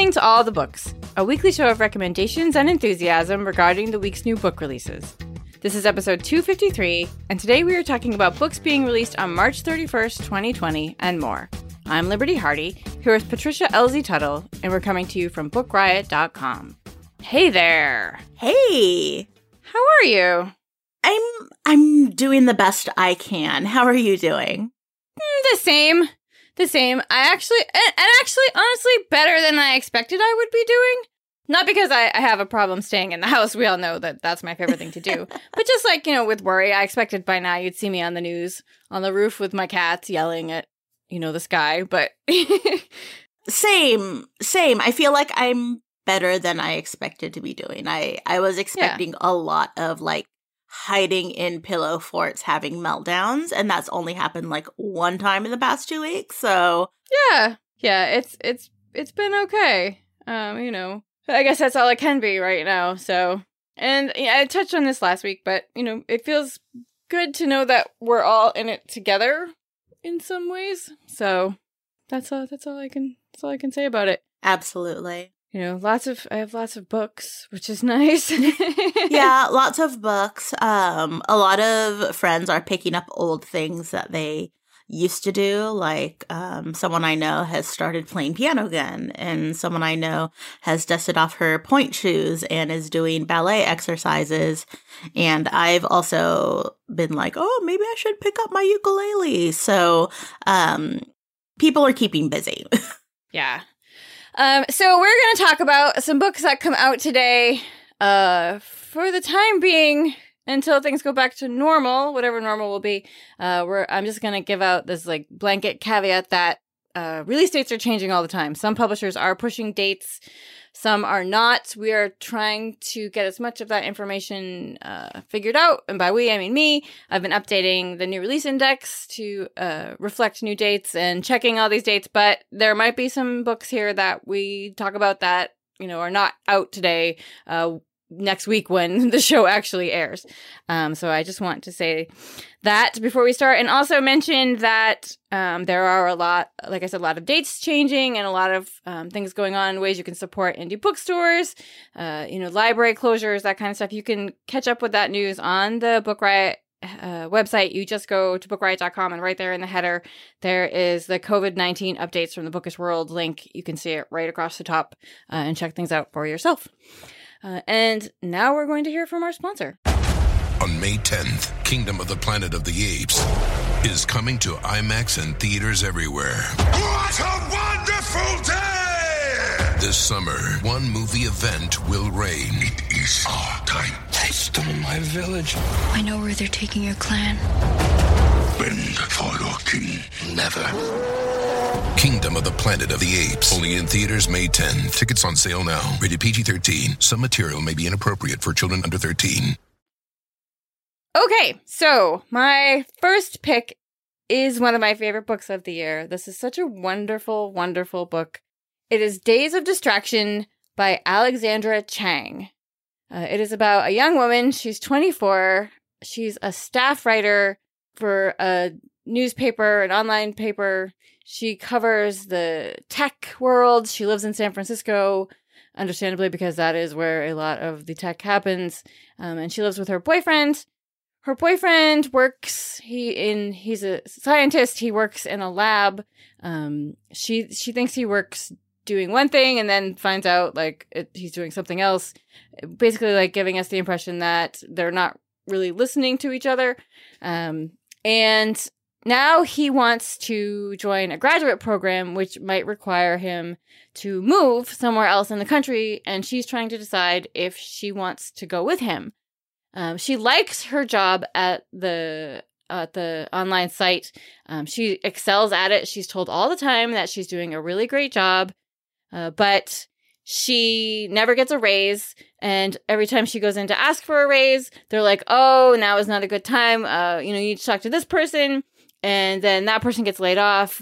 listening to All the Books, a weekly show of recommendations and enthusiasm regarding the week's new book releases. This is episode 253, and today we are talking about books being released on March 31st, 2020, and more. I'm Liberty Hardy, here with Patricia Elsie Tuttle, and we're coming to you from BookRiot.com. Hey there! Hey! How are you? I'm doing the best I can. How are you doing? The same. I actually, honestly, better than I expected I would be doing. Not because I have a problem staying in the house. We all know that that's my favorite thing to do. But just like, with worry, I expected by now you'd see me on the news, on the roof with my cats yelling at, the sky. But Same. I feel like I'm better than I expected to be doing. I was expecting a lot of hiding in pillow forts, having meltdowns, and that's only happened one time in the past 2 weeks. So yeah, it's been okay. I guess that's all it can be right now. So, and I touched on this last week, but it feels good to know that we're all in it together in some ways. So that's all I can say about it. Absolutely. I have lots of books, which is nice. Yeah, lots of books. A lot of friends are picking up old things that they used to do. Someone I know has started playing piano again, and someone I know has dusted off her pointe shoes and is doing ballet exercises. And I've also been oh, maybe I should pick up my ukulele. So, people are keeping busy. Yeah. So we're going to talk about some books that come out today, for the time being, until things go back to normal, whatever normal will be. I'm just going to give out this blanket caveat that, release dates are changing all the time. Some publishers are pushing dates. Some are not. We are trying to get as much of that information figured out. And by we, I mean me. I've been updating the new release index to reflect new dates and checking all these dates. But there might be some books here that we talk about that, are not out today, next week when the show actually airs. So I just want to say that before we start, and also mention that there are a lot of dates changing and a lot of things going on, ways you can support indie bookstores, library closures, that kind of stuff. You can catch up with that news on the Book Riot website. You just go to bookriot.com, and right there in the header, there is the COVID-19 updates from the Bookish World link. You can see it right across the top and check things out for yourself. And now we're going to hear from our sponsor. On May 10th, Kingdom of the Planet of the Apes is coming to IMAX and theaters everywhere. What a wonderful day! This summer, one movie event will reign. It is our time. They stole my village. I know where they're taking your clan. Bend for your king. Never. Kingdom of the Planet of the Apes. Only in theaters May 10. Tickets on sale now. Rated PG-13. Some material may be inappropriate for children under 13. Okay, so my first pick is one of my favorite books of the year. This is such a wonderful, wonderful book. It is Days of Distraction by Alexandra Chang. It is about a young woman. She's 24. She's a staff writer for a newspaper, an online paper. She covers the tech world. She lives in San Francisco, understandably, because that is where a lot of the tech happens. And she lives with her boyfriend. Her boyfriend works, he's a scientist. He works in a lab. She thinks he works doing one thing and then finds out he's doing something else. Basically giving us the impression that they're not really listening to each other. And now he wants to join a graduate program, which might require him to move somewhere else in the country. And she's trying to decide if she wants to go with him. She likes her job at the online site. She excels at it. She's told all the time that she's doing a really great job, but she never gets a raise. And every time she goes in to ask for a raise, they're like, oh, now is not a good time. You need to talk to this person. And then that person gets laid off.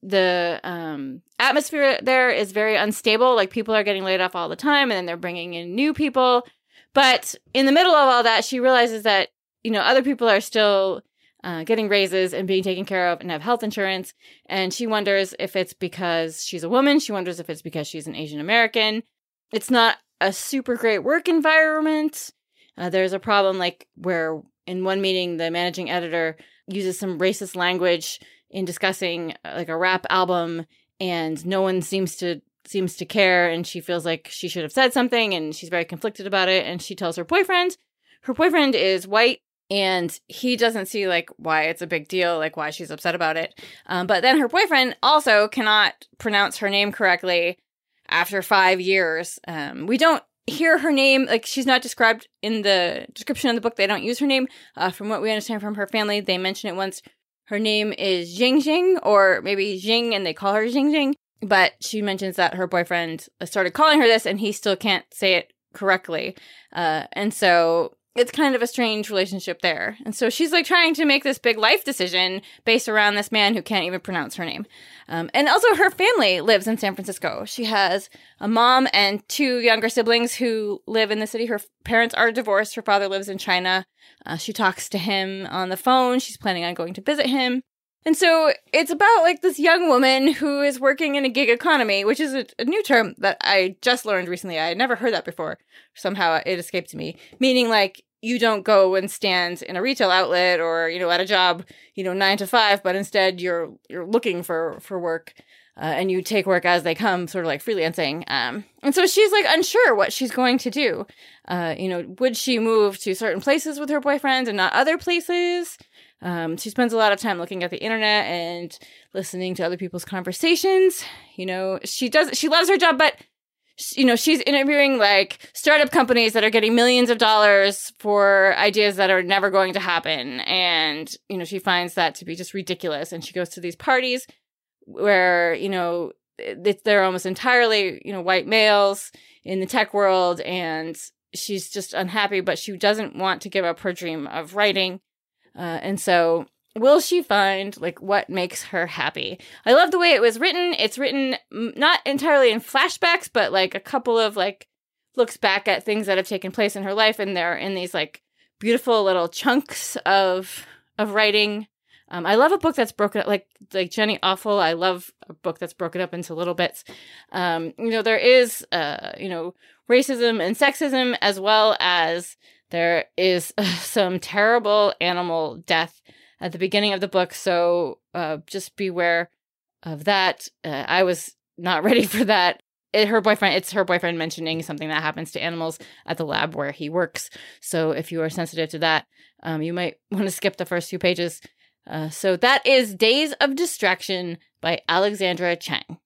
The atmosphere there is very unstable. People are getting laid off all the time, and then they're bringing in new people. But in the middle of all that, she realizes that, other people are still getting raises and being taken care of and have health insurance. And she wonders if it's because she's a woman. She wonders if it's because she's an Asian American. It's not a super great work environment. There's a problem like where in one meeting, the managing editor uses some racist language in discussing like a rap album, and no one seems to care, and she feels like she should have said something, and she's very conflicted about it, and she tells her boyfriend. Her boyfriend is white, and he doesn't see like why it's a big deal, like why she's upset about it. But then her boyfriend also cannot pronounce her name correctly after 5 years. We don't hear her name, like she's not described in the description of the book. They don't use her name. From what we understand from her family, they mention it once. Her name is Jing Jing, or maybe Jing, and they call her Jing Jing. But she mentions that her boyfriend started calling her this, and he still can't say it correctly. And so it's kind of a strange relationship there. And so she's like trying to make this big life decision based around this man who can't even pronounce her name. And also her family lives in San Francisco. She has a mom and 2 younger siblings who live in the city. Her parents are divorced. Her father lives in China. She talks to him on the phone. She's planning on going to visit him. And so it's about like this young woman who is working in a gig economy, which is a new term that I just learned recently. I had never heard that before. Somehow it escaped me. Meaning like you don't go and stand in a retail outlet or, at a job, 9 to 5, but instead you're looking for work. And you take work as they come, sort of like freelancing. And so she's like unsure what she's going to do. Would she move to certain places with her boyfriend and not other places? She spends a lot of time looking at the internet and listening to other people's conversations. She loves her job, but she's interviewing like startup companies that are getting millions of dollars for ideas that are never going to happen. And, she finds that to be just ridiculous. And she goes to these parties where, they're almost entirely, white males in the tech world. And she's just unhappy, but she doesn't want to give up her dream of writing. And so will she find like what makes her happy? I love the way it was written. It's written not entirely in flashbacks, but like a couple of like looks back at things that have taken place in her life. And they're in these like beautiful little chunks of writing. I love a book that's broken up, like Jenny Awful. I love a book that's broken up into little bits. There is, racism and sexism, as well as there is some terrible animal death at the beginning of the book. So just beware of that. I was not ready for that. It's her boyfriend mentioning something that happens to animals at the lab where he works. So if you are sensitive to that, you might want to skip the first few pages. So that is Days of Distraction by Alexandra Chang.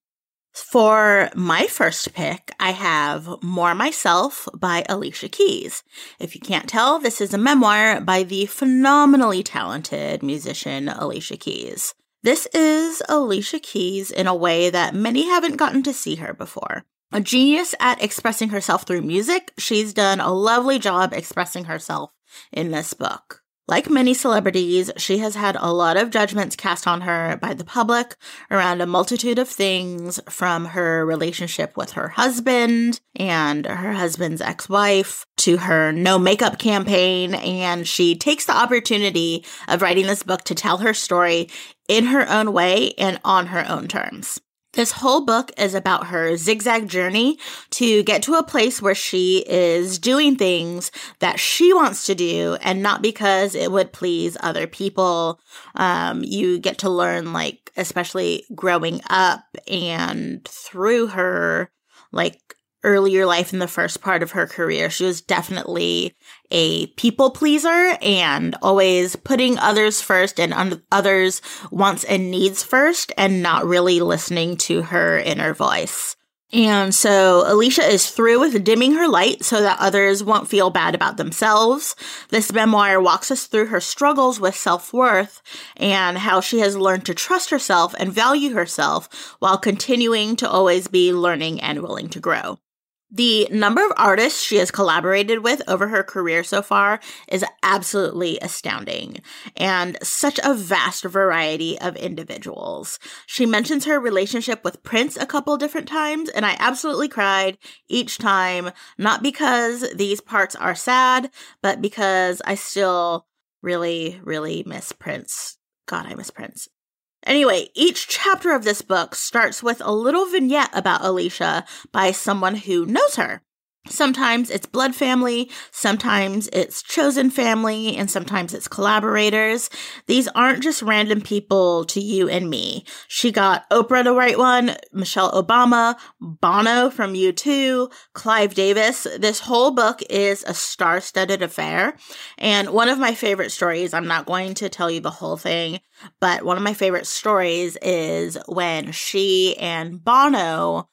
For my first pick, I have More Myself by Alicia Keys. If you can't tell, this is a memoir by the phenomenally talented musician Alicia Keys. This is Alicia Keys in a way that many haven't gotten to see her before. A genius at expressing herself through music, she's done a lovely job expressing herself in this book. Like many celebrities, she has had a lot of judgments cast on her by the public around a multitude of things, from her relationship with her husband and her husband's ex-wife to her no makeup campaign. And she takes the opportunity of writing this book to tell her story in her own way and on her own terms. This whole book is about her zigzag journey to get to a place where she is doing things that she wants to do and not because it would please other people. You get to learn, like, especially growing up and through her, like, earlier life in the first part of her career, she was definitely a people pleaser and always putting others first and others' wants and needs first and not really listening to her inner voice. And so Alicia is through with dimming her light so that others won't feel bad about themselves. This memoir walks us through her struggles with self-worth and how she has learned to trust herself and value herself while continuing to always be learning and willing to grow. The number of artists she has collaborated with over her career so far is absolutely astounding, and such a vast variety of individuals. She mentions her relationship with Prince a couple different times, and I absolutely cried each time, not because these parts are sad, but because I still Really, really miss Prince. God, I miss Prince. Anyway, each chapter of this book starts with a little vignette about Alicia by someone who knows her. Sometimes it's blood family, sometimes it's chosen family, and sometimes it's collaborators. These aren't just random people to you and me. She got Oprah to write one, Michelle Obama, Bono from U2, Clive Davis. This whole book is a star-studded affair. And one of my favorite stories, I'm not going to tell you the whole thing, but one of my favorite stories is when she and Bono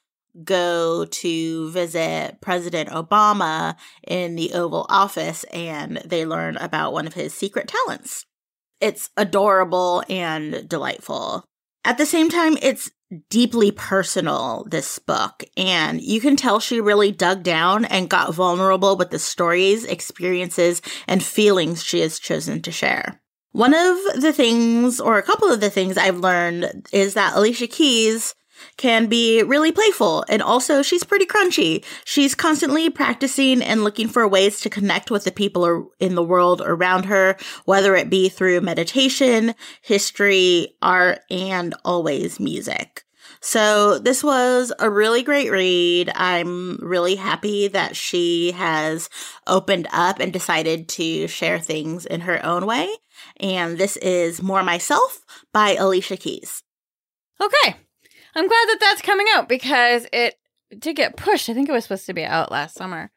go to visit President Obama in the Oval Office, and they learn about one of his secret talents. It's adorable and delightful. At the same time, it's deeply personal, this book, and you can tell she really dug down and got vulnerable with the stories, experiences, and feelings she has chosen to share. One of the things, or a couple of the things I've learned, is that Alicia Keys can be really playful, and also she's pretty crunchy. She's constantly practicing and looking for ways to connect with the people in the world around her, whether it be through meditation, history, art, and always music. So this was a really great read. I'm really happy that she has opened up and decided to share things in her own way. And this is More Myself by Alicia Keys. Okay. I'm glad that that's coming out because it did get pushed. I think it was supposed to be out last summer.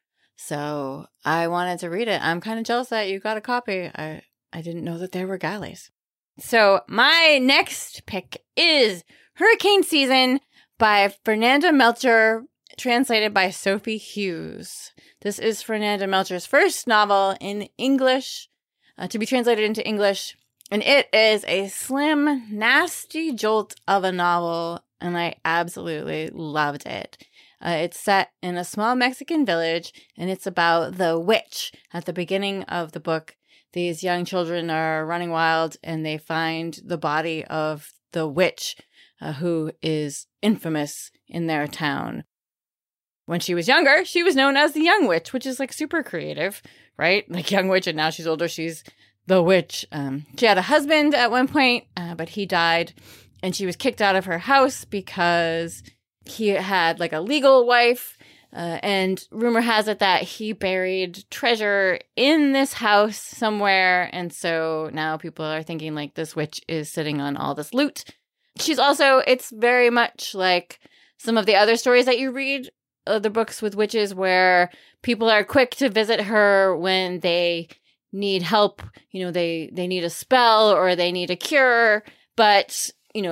So I wanted to read it. I'm kind of jealous that you got a copy. I didn't know that there were galleys. So my next pick is Hurricane Season by Fernanda Melcher, translated by Sophie Hughes. This is Fernanda Melcher's first novel in English, to be translated into English. And it is a slim, nasty jolt of a novel, and I absolutely loved it. It's set in a small Mexican village, and it's about the witch. At the beginning of the book, these young children are running wild, and they find the body of the witch, who is infamous in their town. When she was younger, she was known as the Young Witch, which is like super creative, right? Like Young Witch, and now she's older, she's the witch. She had a husband at one point, but he died, and she was kicked out of her house because he had like a legal wife, and rumor has it that he buried treasure in this house somewhere, and so now people are thinking like this witch is sitting on all this loot. She's also, it's very much like some of the other stories that you read, the books with witches, where people are quick to visit her when they need help, they need a spell or they need a cure, but,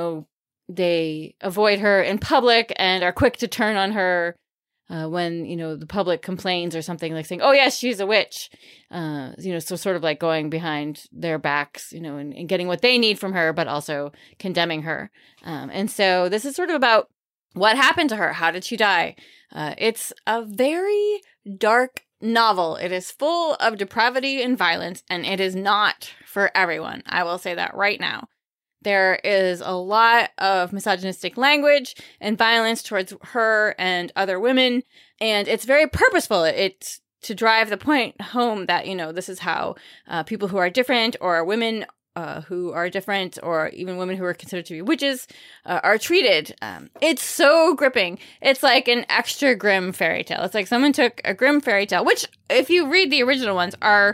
they avoid her in public and are quick to turn on her when, the public complains or something, like saying, oh, yes, she's a witch. So sort of like going behind their backs, and getting what they need from her, but also condemning her. And so this is sort of about what happened to her. How did she die? It's a very dark novel. It is full of depravity and violence, and it is not for everyone. I will say that right now. There is a lot of misogynistic language and violence towards her and other women, and it's very purposeful. It's to drive the point home that, this is how people who are different, or women who are different, or even women who are considered to be witches, are treated. It's so gripping. It's like an extra grim fairy tale. It's like someone took a grim fairy tale, which, if you read the original ones, are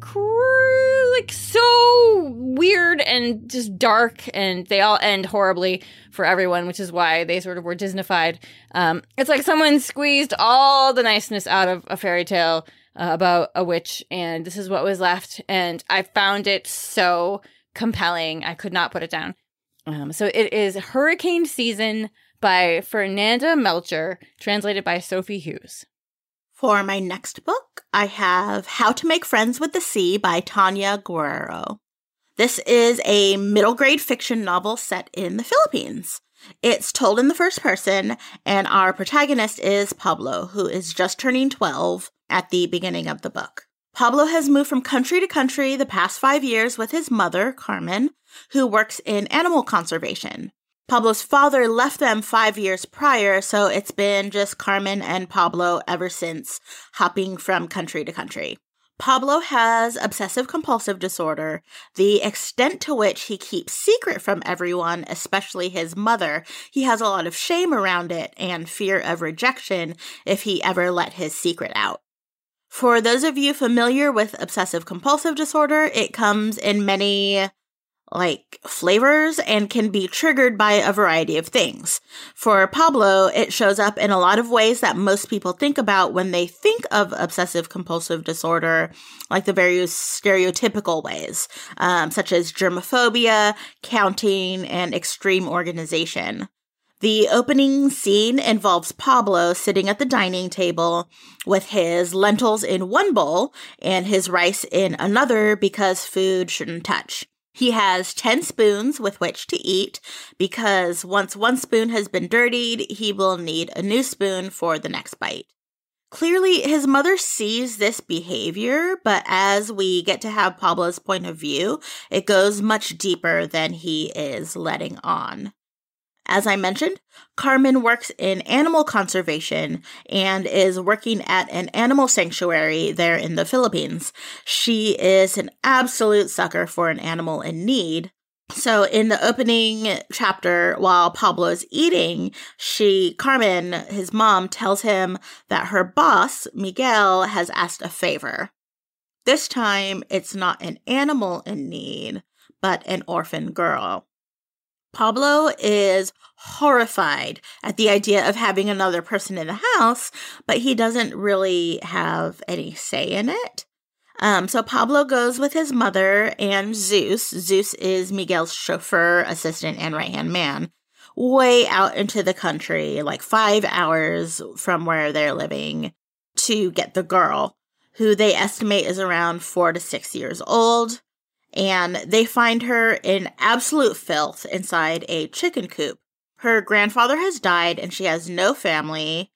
like so weird and just dark, and they all end horribly for everyone, which is why they sort of were Disneyfied. It's like someone squeezed all the niceness out of a fairy tale about a witch, and this is what was left, and I found it so compelling. I could not put it down. So it is Hurricane Season by Fernanda Melcher, translated by Sophie Hughes. For my next book, I have How to Make Friends with the Sea by Tanya Guerrero. This is a middle grade fiction novel set in the Philippines. It's told in the first person, and our protagonist is Pablo, who is just turning 12 at the beginning of the book. Pablo has moved from country to country the past 5 years with his mother, Carmen, who works in animal conservation. Pablo's father left them 5 years prior, so it's been just Carmen and Pablo ever since, hopping from country to country. Pablo has obsessive-compulsive disorder. The extent to which he keeps secret from everyone, especially his mother, he has a lot of shame around it and fear of rejection if he ever let his secret out. For those of you familiar with obsessive-compulsive disorder, it comes in many flavors and can be triggered by a variety of things. For Pablo, it shows up in a lot of ways that most people think about when they think of obsessive compulsive disorder, like the very stereotypical ways, such as germophobia, counting, and extreme organization. The opening scene involves Pablo sitting at the dining table with his lentils in one bowl and his rice in another because food shouldn't touch. He has 10 spoons with which to eat because once one spoon has been dirtied, he will need a new spoon for the next bite. Clearly, his mother sees this behavior, but as we get to have Pablo's point of view, it goes much deeper than he is letting on. As I mentioned, Carmen works in animal conservation and is working at an animal sanctuary there in the Philippines. She is an absolute sucker for an animal in need. So in the opening chapter, while Pablo's eating, Carmen, his mom, tells him that her boss, Miguel, has asked a favor. This time, it's not an animal in need, but an orphan girl. Pablo is horrified at the idea of having another person in the house, but he doesn't really have any say in it. So Pablo goes with his mother and Zeus. Zeus is Miguel's chauffeur, assistant, and right-hand man, way out into the country, 5 hours from where they're living, to get the girl, who they estimate is around 4 to 6 years old. And they find her in absolute filth inside a chicken coop. Her grandfather has died and she has no family.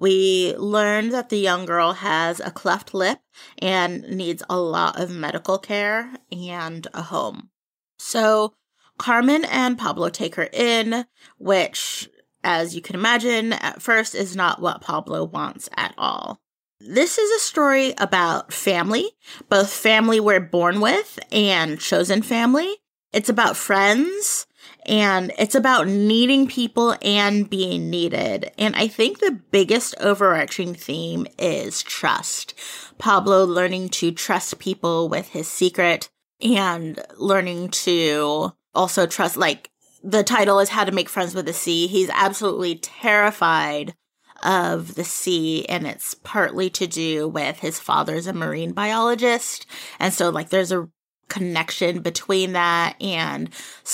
We learn that the young girl has a cleft lip and needs a lot of medical care and a home. So Carmen and Pablo take her in, which, as you can imagine, at first is not what Pablo wants at all. This is a story about family, both family we're born with and chosen family. It's about friends, and it's about needing people and being needed. And I think the biggest overarching theme is trust. Pablo learning to trust people with his secret and learning to also trust, the title is How to Make Friends with the Sea. He's absolutely terrified of the sea, and it's partly to do with his father's a marine biologist, and so there's a connection between that, and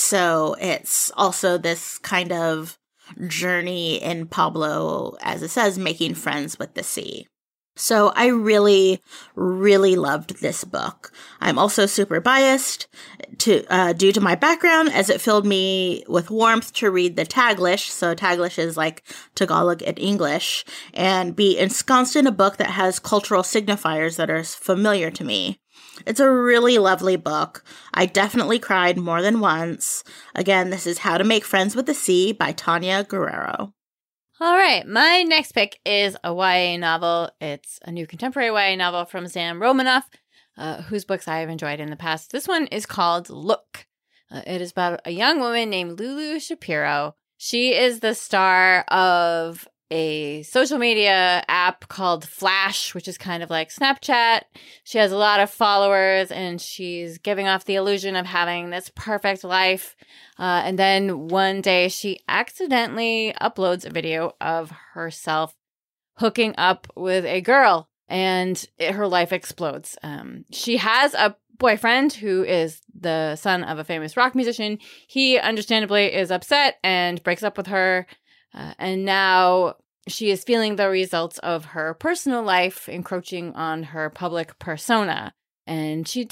so it's also this kind of journey in Pablo, as it says, making friends with the sea. So I really, really loved this book. I'm also super biased due to my background, as it filled me with warmth to read the Taglish. So Taglish is Tagalog in English, and be ensconced in a book that has cultural signifiers that are familiar to me. It's a really lovely book. I definitely cried more than once. Again, this is How to Make Friends with the Sea by Tanya Guerrero. All right, my next pick is a YA novel. It's a new contemporary YA novel from Sam Romanoff, whose books I have enjoyed in the past. This one is called Look. It is about a young woman named Lulu Shapiro. She is the star of a social media app called Flash, which is kind of like Snapchat. She has a lot of followers, and she's giving off the illusion of having this perfect life. And then one day she accidentally uploads a video of herself hooking up with a girl, and her life explodes. She has a boyfriend who is the son of a famous rock musician. He understandably is upset and breaks up with her. And now she is feeling the results of her personal life encroaching on her public persona. And she's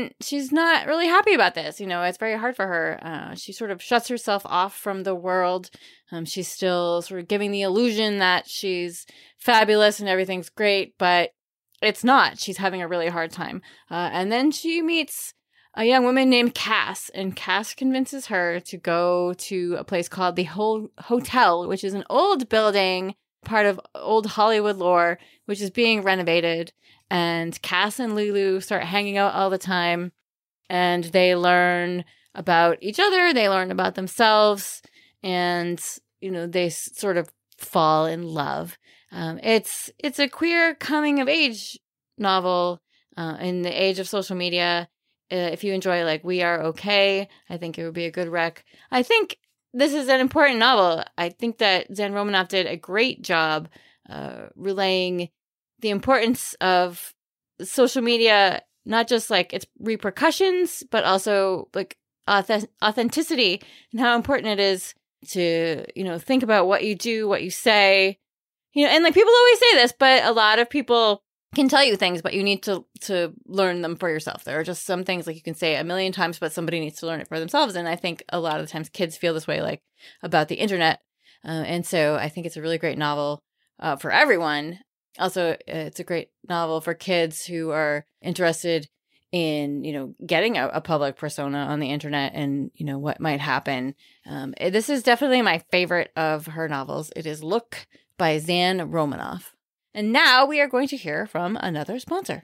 not really happy about this. It's very hard for her. She sort of shuts herself off from the world. She's still sort of giving the illusion that she's fabulous and everything's great, but it's not. She's having a really hard time. And then she meets a young woman named Cass, and Cass convinces her to go to a place called the Hotel, which is an old building part of old Hollywood lore, which is being renovated. And Cass and Lulu start hanging out all the time. And they learn about each other. They learn about themselves. And, they sort of fall in love. It's a queer coming of age novel in the age of social media. If you enjoy like We Are Okay, I think it would be a good rec. I think this is an important novel. I think that Zan Romanoff did a great job relaying the importance of social media, not just like its repercussions, but also like authenticity and how important it is to, think about what you do, what you say. And like people always say this, but a lot of people can tell you things, but you need to learn them for yourself. There are just some things like you can say a million times, but somebody needs to learn it for themselves. And I think a lot of the times kids feel this way, like about the internet. And so I think it's a really great novel for everyone. Also, it's a great novel for kids who are interested in, getting a public persona on the internet and, what might happen. This is definitely my favorite of her novels. It is Look by Zan Romanoff. And now we are going to hear from another sponsor.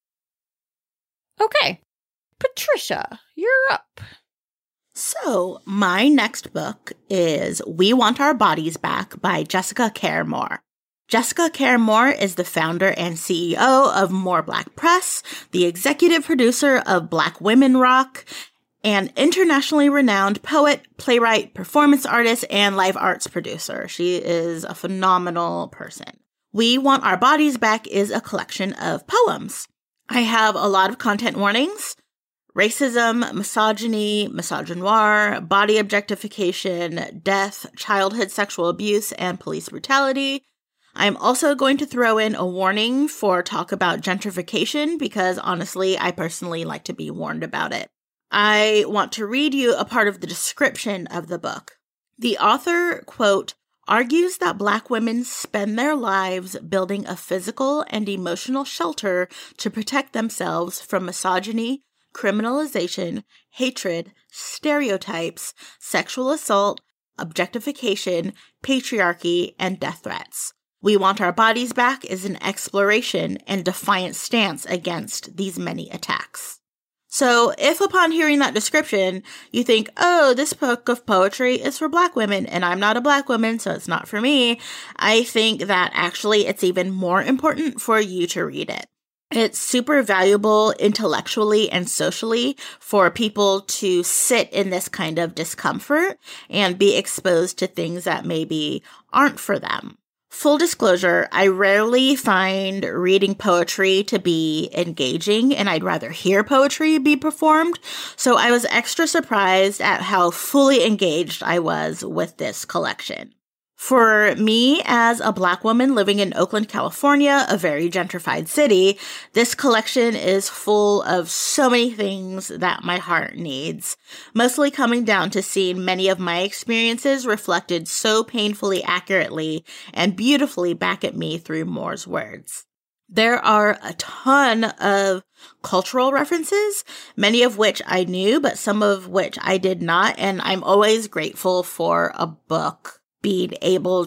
Okay, Patricia, you're up. So, my next book is We Want Our Bodies Back by Jessica Care Moore. Jessica Care Moore is the founder and CEO of More Black Press, the executive producer of Black Women Rock, an internationally renowned poet, playwright, performance artist, and live arts producer. She is a phenomenal person. We Want Our Bodies Back is a collection of poems. I have a lot of content warnings: racism, misogyny, misogynoir, body objectification, death, childhood sexual abuse, and police brutality. I'm also going to throw in a warning for talk about gentrification because honestly, I personally like to be warned about it. I want to read you a part of the description of the book. The author, quote, argues that Black women spend their lives building a physical and emotional shelter to protect themselves from misogyny, criminalization, hatred, stereotypes, sexual assault, objectification, patriarchy, and death threats. We Want Our Bodies Back is an exploration and defiant stance against these many attacks. So if upon hearing that description, you think, oh, this book of poetry is for Black women and I'm not a Black woman, so it's not for me, I think that actually it's even more important for you to read it. It's super valuable intellectually and socially for people to sit in this kind of discomfort and be exposed to things that maybe aren't for them. Full disclosure, I rarely find reading poetry to be engaging, and I'd rather hear poetry be performed, so I was extra surprised at how fully engaged I was with this collection. For me, as a Black woman living in Oakland, California, a very gentrified city, this collection is full of so many things that my heart needs, mostly coming down to seeing many of my experiences reflected so painfully accurately and beautifully back at me through Moore's words. There are a ton of cultural references, many of which I knew, but some of which I did not, and I'm always grateful for a book being able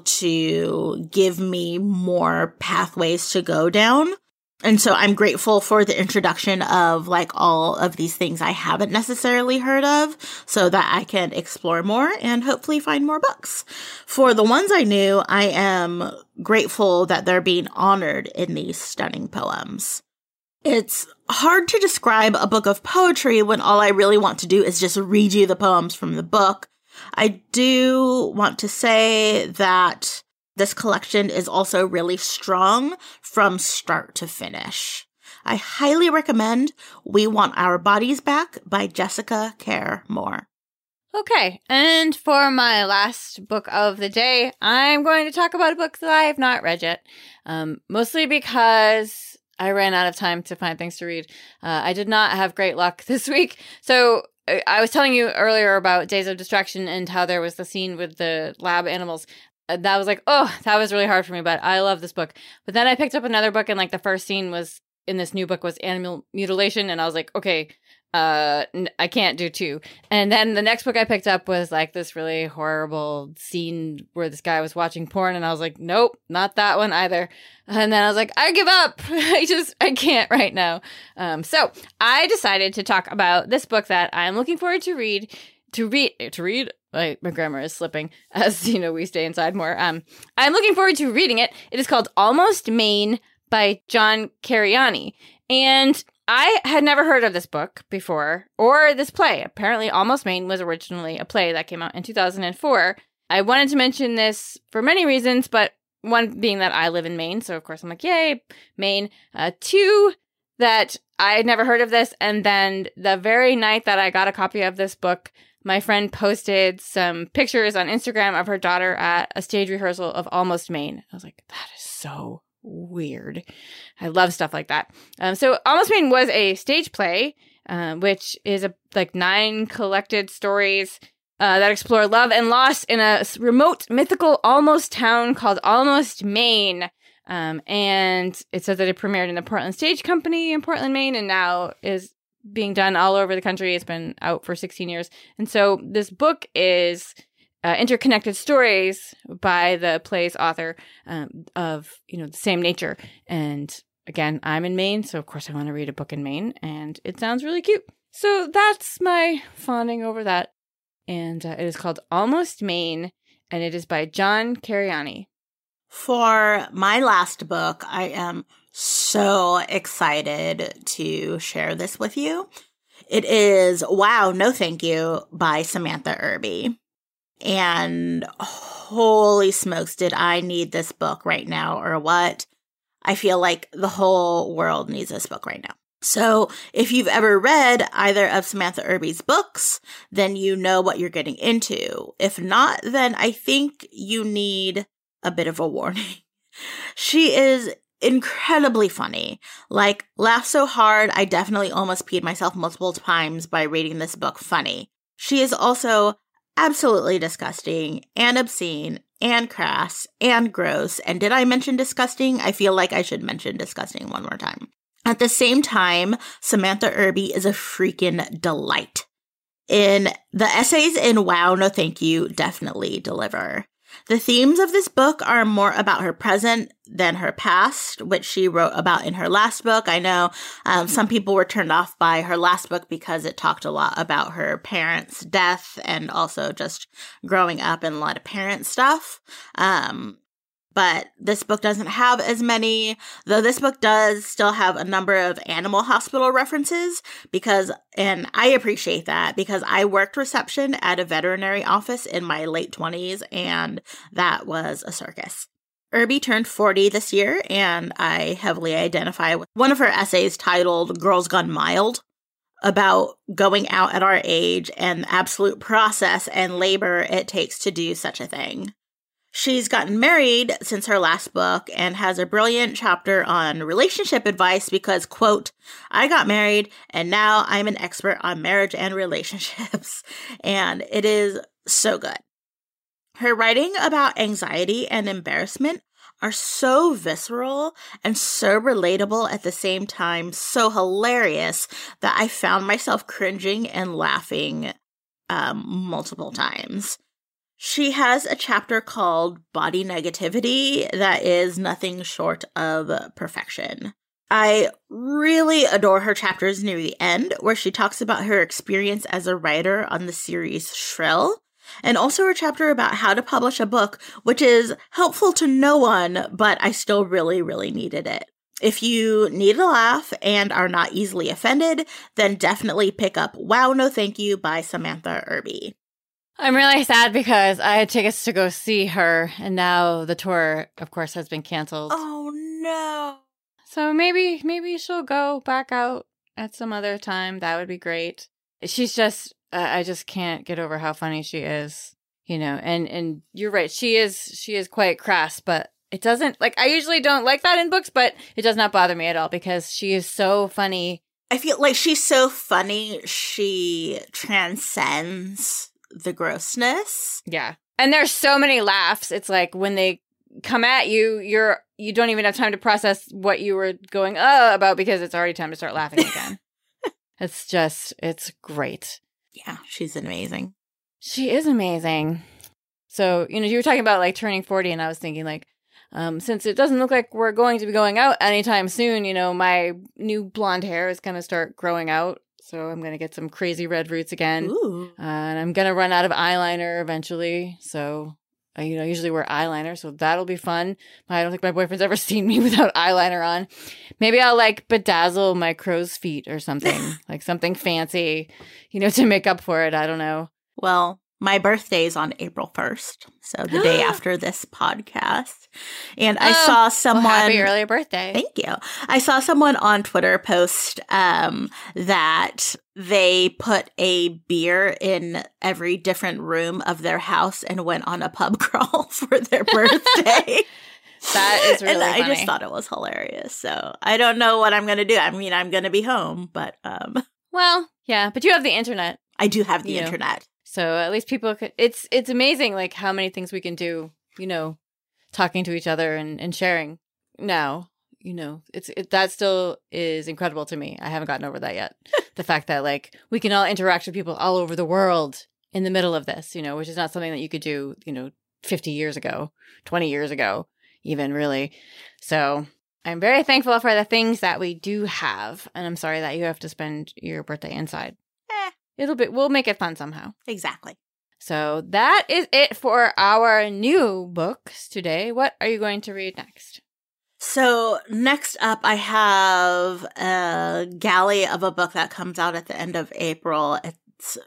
to give me more pathways to go down. And so I'm grateful for the introduction of like all of these things I haven't necessarily heard of so that I can explore more and hopefully find more books. For the ones I knew, I am grateful that they're being honored in these stunning poems. It's hard to describe a book of poetry when all I really want to do is just read you the poems from the book. I do want to say that this collection is also really strong from start to finish. I highly recommend We Want Our Bodies Back by Jessica Care Moore. Okay, and for my last book of the day, I'm going to talk about a book that I have not read yet, mostly because I ran out of time to find things to read. I did not have great luck this week, so I was telling you earlier about Days of Distraction and how there was the scene with the lab animals. That was like, oh, that was really hard for me, but I love this book. But then I picked up another book and like the first scene was in this new book was animal mutilation. And I was like, okay, I can't do 2. And then the next book I picked up was like this really horrible scene where this guy was watching porn, and I was like, nope, not that one either. And then I was like, I give up. I can't right now. So I decided to talk about this book that I'm looking forward to read. My grammar is slipping as, we stay inside more. I'm looking forward to reading it. It is called Almost Maine by John Cariani. And I had never heard of this book before, or this play. Apparently, Almost Maine was originally a play that came out in 2004. I wanted to mention this for many reasons, but one being that I live in Maine, so of course I'm like, yay, Maine. 2, that I had never heard of this, and then the very night that I got a copy of this book, my friend posted some pictures on Instagram of her daughter at a stage rehearsal of Almost Maine. I was like, that is so weird. I love stuff like that. So Almost Maine was a stage play, which is 9 collected stories that explore love and loss in a remote mythical almost town called Almost Maine. And it says that it premiered in the Portland Stage Company in Portland, Maine, and now is being done all over the country. It's been out for 16 years. And so this book is interconnected stories by the play's author of, the same nature. And again, I'm in Maine, so of course I want to read a book in Maine, and it sounds really cute. So that's my fawning over that. And it is called Almost Maine, and it is by John Cariani. For my last book, I am so excited to share this with you. It is Wow, No Thank You by Samantha Irby. And holy smokes, did I need this book right now or what? I feel like the whole world needs this book right now. So if you've ever read either of Samantha Irby's books, then you know what you're getting into. If not, then I think you need a bit of a warning. She is incredibly funny. Laugh so hard, I definitely almost peed myself multiple times by reading this book funny. She is also absolutely disgusting and obscene and crass and gross. And did I mention disgusting? I feel like I should mention disgusting one more time. At the same time, Samantha Irby is a freaking delight. In the essays in Wow, No Thank You definitely deliver. The themes of this book are more about her present than her past, which she wrote about in her last book. I know some people were turned off by her last book because it talked a lot about her parents' death and also just growing up and a lot of parent stuff. But this book doesn't have as many, though this book does still have a number of animal hospital references and I appreciate that because I worked reception at a veterinary office in my late 20s, and that was a circus. Irby turned 40 this year, and I heavily identify with one of her essays titled Girls Gone Mild, about going out at our age and the absolute process and labor it takes to do such a thing. She's gotten married since her last book and has a brilliant chapter on relationship advice because, quote, I got married and now I'm an expert on marriage and relationships. And it is so good. Her writing about anxiety and embarrassment are so visceral and so relatable at the same time, so hilarious that I found myself cringing and laughing multiple times. She has a chapter called Body Negativity that is nothing short of perfection. I really adore her chapters near the end, where she talks about her experience as a writer on the series Shrill, and also her chapter about how to publish a book, which is helpful to no one, but I still really, really needed it. If you need a laugh and are not easily offended, then definitely pick up Wow, No Thank You by Samantha Irby. I'm really sad because I had tickets to go see her, and now the tour, of course, has been canceled. Oh, no. So maybe she'll go back out at some other time. That would be great. She's just, I just can't get over how funny she is, and you're right. She is quite crass, but it doesn't, I usually don't like that in books, but it does not bother me at all because she is so funny. I feel like she's so funny, she transcends the grossness. Yeah. And there's so many laughs. It's like when they come at you, you don't even have time to process what you were going about because it's already time to start laughing again. It's great. Yeah, she's amazing. She is amazing. So, you were talking about like turning 40, and I was thinking like, since it doesn't look like we're going to be going out anytime soon, my new blonde hair is going to start growing out. So I'm going to get some crazy red roots again. Ooh. And I'm going to run out of eyeliner eventually. So, I usually wear eyeliner. So that'll be fun. I don't think my boyfriend's ever seen me without eyeliner on. Maybe I'll like bedazzle my crow's feet or something, like something fancy, to make up for it. I don't know. Well, my birthday is on April 1st, so the day after this podcast. And I saw someone... Well, happy early birthday. Thank you. I saw someone on Twitter post that they put a beer in every different room of their house and went on a pub crawl for their birthday. That is really funny. I just thought it was hilarious. So I don't know what I'm going to do. I mean, I'm going to be home, but... Well, yeah, but you have the internet. I do have the internet. So at least people could, it's amazing like how many things we can do, talking to each other and sharing now, that still is incredible to me. I haven't gotten over that yet. The fact that like we can all interact with people all over the world in the middle of this, which is not something that you could do, 50 years ago, 20 years ago, even really. So I'm very thankful for the things that we do have. And I'm sorry that you have to spend your birthday inside. We'll make it fun somehow. Exactly. So that is it for our new books today. What are you going to read next? So next up, I have a galley of a book that comes out at the end of April. It's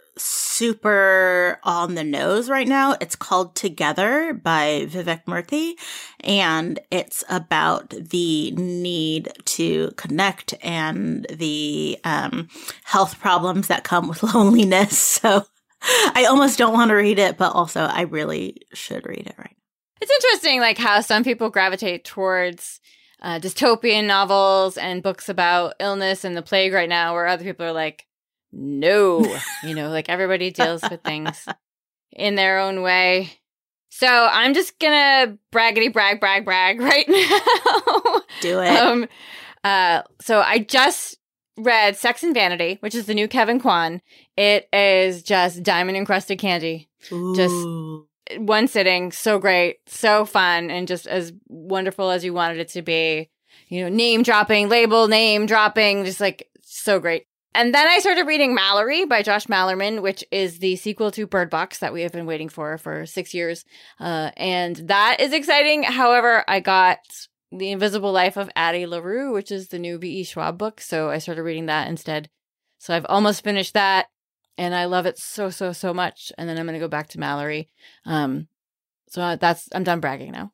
super on the nose right now. It's called Together by Vivek Murthy, and it's about the need to connect and the health problems that come with loneliness. So I almost don't want to read it, but also I really should read it right now. It's interesting, like how some people gravitate towards dystopian novels and books about illness and the plague right now, where other people are like, no, like everybody deals with things in their own way. So I'm just gonna braggity brag right now. Do it. So I just read Sex and Vanity, which is the new Kevin Kwan. It is just diamond encrusted candy. Ooh. Just one sitting, so great, so fun, and just as wonderful as you wanted it to be. Name dropping, label name dropping, just like so great. And then I started reading Mallory by Josh Malerman, which is the sequel to Bird Box that we have been waiting for 6 years. And that is exciting. However, I got The Invisible Life of Addie LaRue, which is the new V.E. Schwab book. So I started reading that instead. So I've almost finished that. And I love it so, so, so much. And then I'm going to go back to Mallory. I'm done bragging now.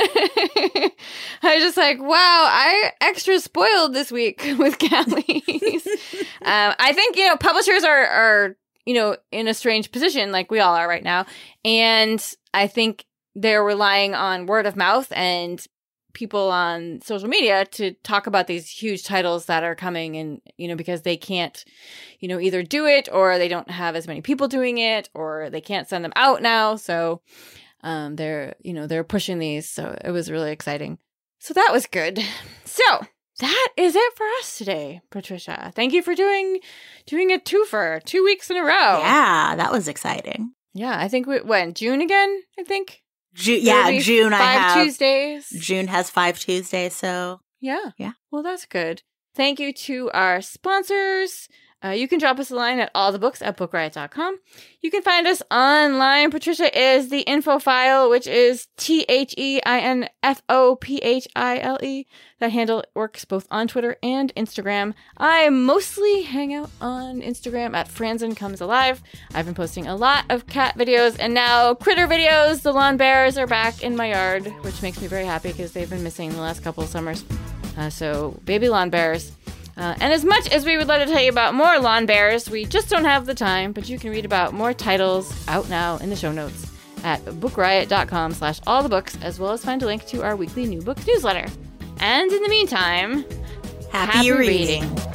I was just like, wow, I extra spoiled this week with galleys. I think, publishers are, in a strange position like we all are right now. And I think they're relying on word of mouth and people on social media to talk about these huge titles that are coming and, because they can't, either do it or they don't have as many people doing it or they can't send them out now. So they're pushing these. So it was really exciting. So that was good. So that is it for us today, Patricia. Thank you for doing a twofer 2 weeks in a row. Yeah, that was exciting. Yeah, I think June again, I think. June. Tuesdays. June has 5 Tuesdays, so. Yeah. Yeah. Well, that's good. Thank you to our sponsors. You can drop us a line at allthebooks@bookriot.com. You can find us online. Patricia is the info file, which is THEINFOPHILE. That handle works both on Twitter and Instagram. I mostly hang out on Instagram at Franzen Comes Alive. I've been posting a lot of cat videos and now critter videos. The lawn bears are back in my yard, which makes me very happy because they've been missing the last couple of summers. So baby lawn bears. And as much as we would love to tell you about more lawn bears, we just don't have the time, but you can read about more titles out now in the show notes at bookriot.com/allthebooks, as well as find a link to our weekly new books newsletter. And in the meantime, happy reading.